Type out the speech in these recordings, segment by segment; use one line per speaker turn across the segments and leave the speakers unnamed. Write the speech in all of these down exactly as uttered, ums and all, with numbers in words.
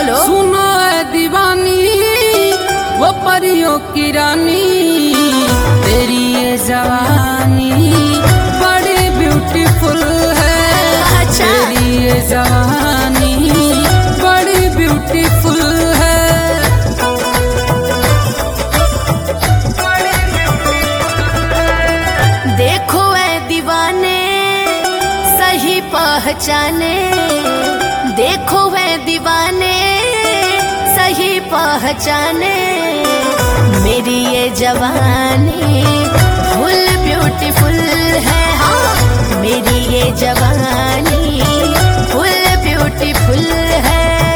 बोलो।
सुनो है दीवानी वो परियों की रानी, तेरी ये जवानी बड़ी ब्यूटीफुल है।
अच्छा।
तेरी ये जवानी बड़ी ब्यूटीफुल है।
देखो ऐ दीवाने सही पहचाने, देखो ऐ दीवाने सही पहचाने, मेरी ये जवानी फुल ब्यूटीफुल है। हाँ, मेरी ये जवानी फुल ब्यूटीफुल है।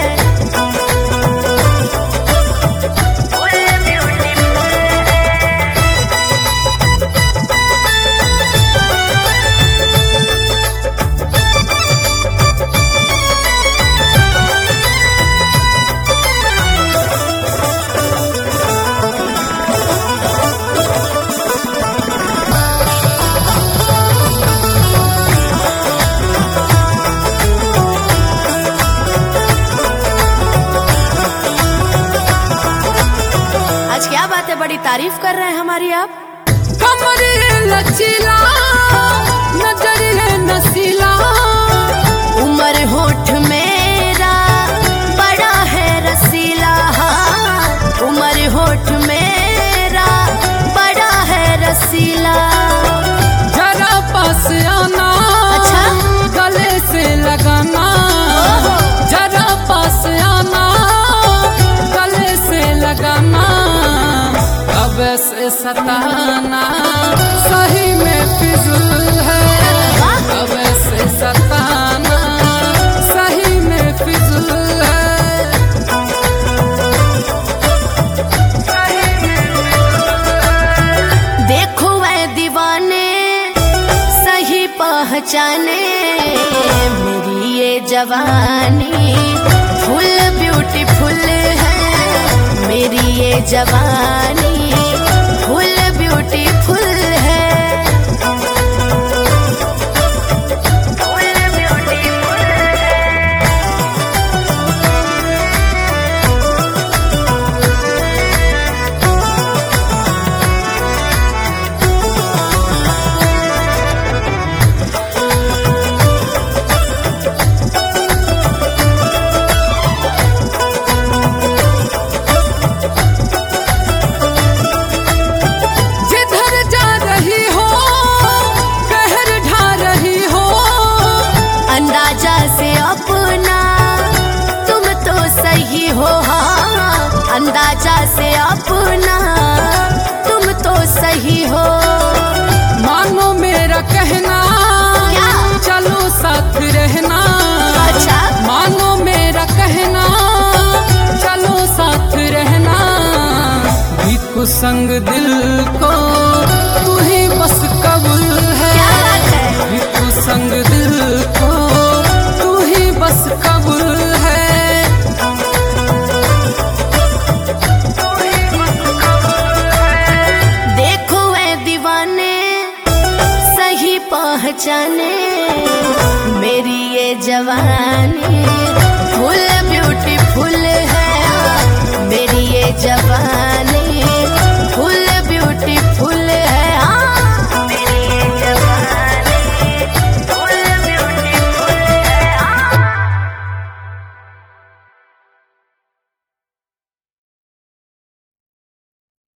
आज क्या बात है, बड़ी तारीफ कर रहे हैं हमारी आप।
कमर लचीला नजर है नसीला,
उमर होठ मेरा बड़ा है रसीला। हाँ, उमर होठ मेरा बड़ा है रसीला।
जरा पास आना,
अच्छा।
गले से लगाना,
ओहो।
जरा पास आना गले से लगाना, अब से सताना सही में फिजूल है।
वाह।
अब से सताना सही में फिजूल है।
देखो ऐ दीवाने सही पहचाने, मेरी ये जवानी फुल ब्यूटीफुल है। मेरी ये जवानी फुल ब्यूटीफुल है।
जिधर जा रही हो कहर ढा रही हो,
अंदाजा से अपना तुम तो सही हो। हाँ, अंदाजा से अपना तुम तो सही हो।
मानो मेरा कहना
क्या?
चलो साथ रहना।
अच्छा।
मानो मेरा कहना चलो साथ रहना, भी संग दिल को तू ही बस कबूल है।
क्या बात है?
भी संग दिल को तू ही बस कबूल है।
देखो ऐ दीवाने सही पहचाने, मेरी ये जवानी फुल